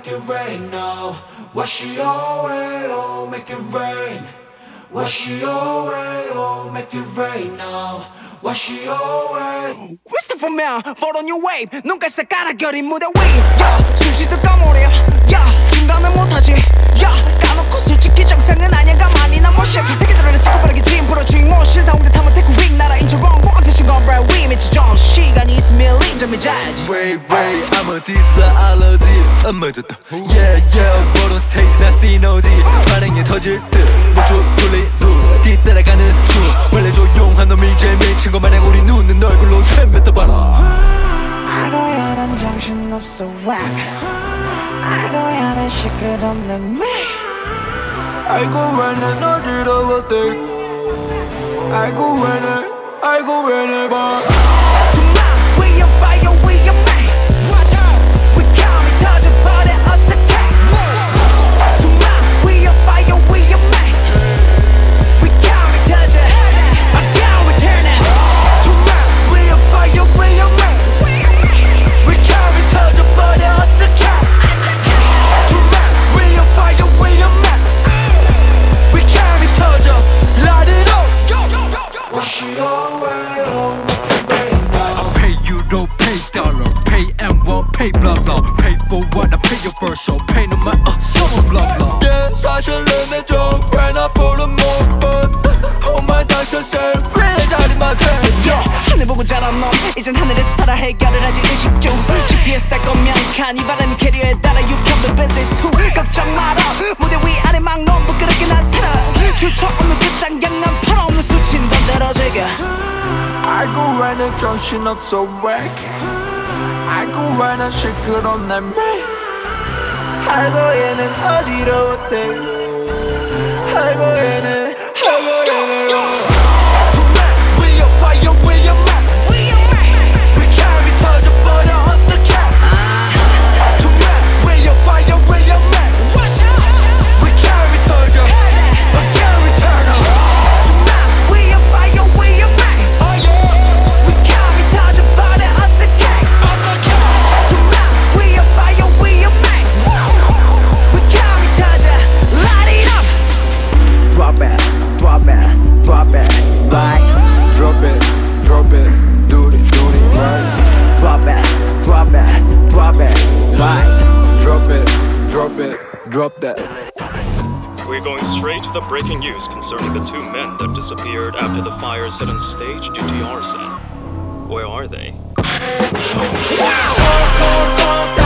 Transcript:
make it rain now. Wash it away, oh, make it rain. Wash it away, oh, make it rain now. Wash it away. Wistful man, fall on your wave. 눈깔 깔아결인 무대 위. Yeah, 숨쉬도 까모래. Yeah, 중단을 못하지. Yeah, 까놓고 솔직히 정상은 아니야. 가만히 난 못 쉬어. 저 새끼들은 찍고 빠르게 짐 풀어주인 뭐 신사홍대 타면 테크 윙 나라 인처럼 꼭한 패션 건 브라이 위 미치 좀 시간이 있으면 링점이 자야지. Wait, I'm a diesel 알러지 엄마졌다. Yeah, 보던 스테이지 나 시너지 반응이 터질 듯 목줄 풀린 눈 뒤따라가는 중 원래 조용한 놈이 제일 미친 것 마냥 우리 눈은 얼굴로 촤 뱉어봐라. 알고야 난 정신없어 whack. 알고야 난 시끄럽는 매. 알고 왜는 어지러워 돼. 알고 왜는 봐. We on fire, we on man. We coming 터져버려 어떡해. Tonight we on fire, we on man. We coming 터져. Again we turn it. Tonight we on fire, we on man. We coming 터져버려 어떡해. Tonight we on fire, we on man. We coming 터져. Light it up. Wash it away, oh, make it rain now. I pay euro, pay dollar, pay M1, pay blah blah. Pay for what I pay your first so pay no matter someone blah blah. Yeah, 사실은 좀 꽤나 푸른 목분. Oh my doctor said, 왜 자리만 돼? 하늘 보고 자란 놈 이젠 하늘에서 살아 해결을 하지 의식 중 GPS 딸 거면 칸이 바라는 캐리어에 따라 you can be busy too. 걱정 마라 무대 위 아래 막놈 부끄럽게 난 살아 출처 없는 숫장 강남 팔 없는 수친 던데러 제가 알고 왜는 정신없어 whack. 알고 왜는 시끄럽네 매. 알고 얘는 어지러웠대. 알고 얘는 We on fire, we on man. We carry 터져버려 어떡해. Tonight we on fire, we on man. We carry 터져. Again we turn up. Tonight we on fire, we on man. We carry 터져버려 어떡해. Tonight we on fire, we on man. We carry 터져. Light it up. Drop it, right. Drop it, do it right. Drop it, right. Drop that. We're going straight to the breaking news concerning the two men that disappeared after the fire set on stage due to arson. Where are they? Go, go, go,